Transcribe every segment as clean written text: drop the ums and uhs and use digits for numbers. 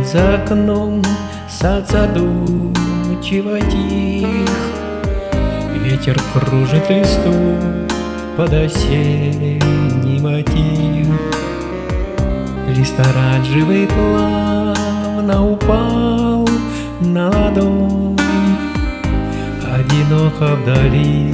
За окном сад задумчиво тих, ветер кружит листу под осенний мотив. Лист оранжевый плавно упал на ладонь, одиноко вдали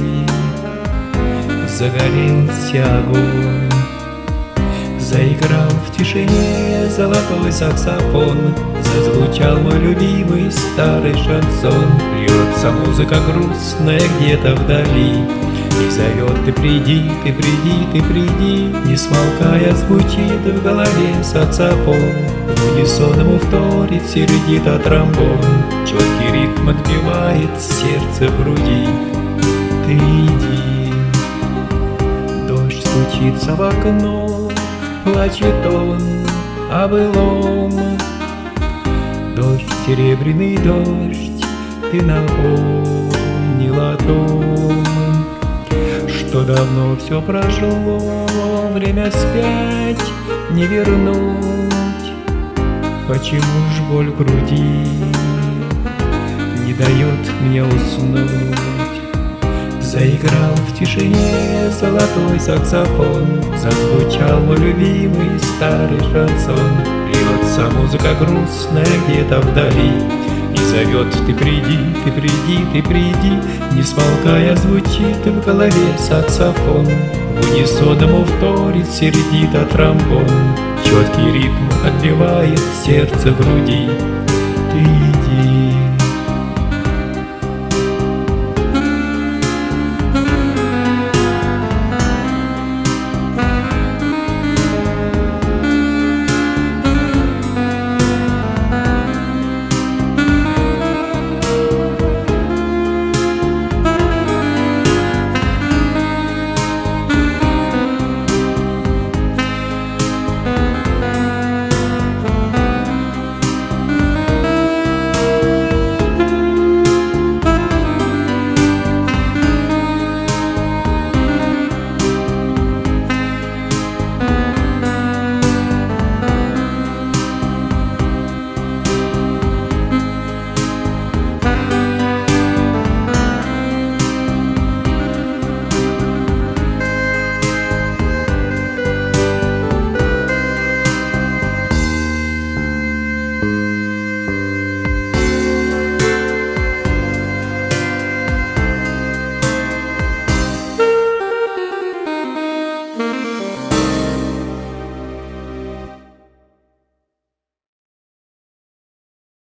загорелся огонь. Заиграл в тишине золотой саксофон, зазвучал мой любимый старый шансон. Льется музыка грустная где-то вдали и зовет: ты приди, ты приди, ты приди. Не смолкая звучит в голове саксофон, в унисон ему вторит сердито тромбон. Четкий ритм отбивает сердце в груди. Ты иди. Дождь стучится в окно, плачет он о былом. Дождь, серебряный дождь, ты напомнил о том, что давно все прошло, время вспять не вернуть. Почему ж боль в груди не дает мне уснуть? Заиграл в тишине золотой саксофон, зазвучал мой любимый старый шансон. Льется музыка грустная где-то вдали и зовет: ты приди, ты приди, ты приди. Не смолкая звучит в голове саксофон, в унисон ему вторит сердито тромбон. Четкий ритм отбивает сердце в груди. Ты